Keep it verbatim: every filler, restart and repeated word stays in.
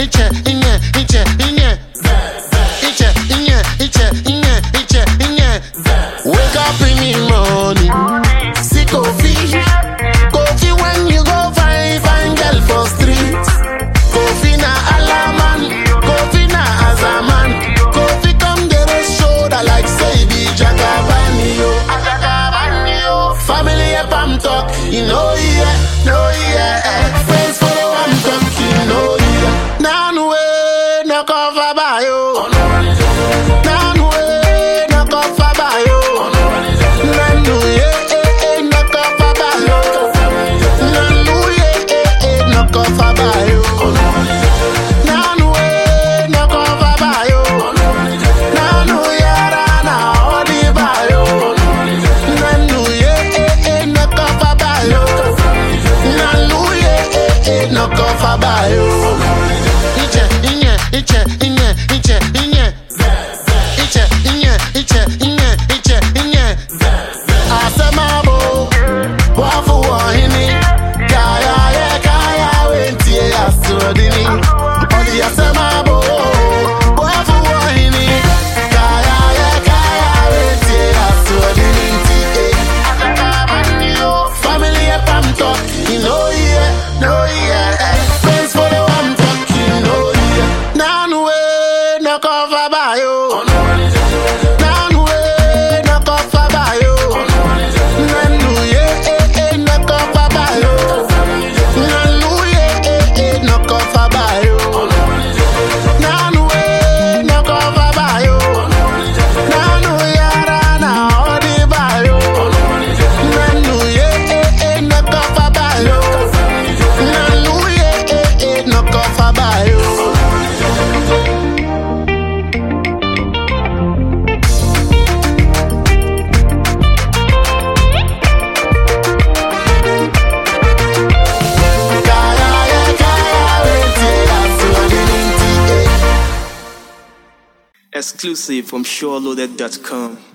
iche, inye, iche, inye. Iche, inye, iche, inye, iche, inye. Wake up in the morning, see coffee. Coffee when you go find, find girl for street. Coffee na alaman, coffee na azaman. Coffee come get a shoulder like say be Jagabani yo. Jagabani yo. Family up I'm talk, you know yeah, no yeah. Friends follow I'm talk, you know yeah. Nanu way, no cover by yo. Nanu way, no cover by yo. Nanu yeah, eh eh, no cover by yo. Nanu yeah, eh eh, no cover by yo. Nanu way, no cover by yo. Nanu yara na odi by yo. Nanu yeah, eh eh, no cover by yo. Nanu yeah, eh eh, no cover by yo. Iche, inye, iche, inye, iche, inye. Iche, inye, iche, inye, iche, inye. Asemabo, wafu wahini. Kaya ye, kaya wentie asodini. Odi asemabo, wafu wahini. Kaya ye, kaya wentie asodini. Family up I'm talk, you know yeah, no yeah. Friends follow I'm talk, you know yeah. Nanu way, no cover by yo. Nanu way, no cover by yo. Nanu yeah, eh eh, no cover by yo. Nanu yeah, eh eh, no cover by yo. Nanu way, no cover by yo. Nanu yara na odi by yo. Nanu yeah, eh eh, no cover by yo. Nanu yeah, eh eh, no cover by yo. Kaya ye, kaya wentie asodini. Exclusive from SureLoaded dot com.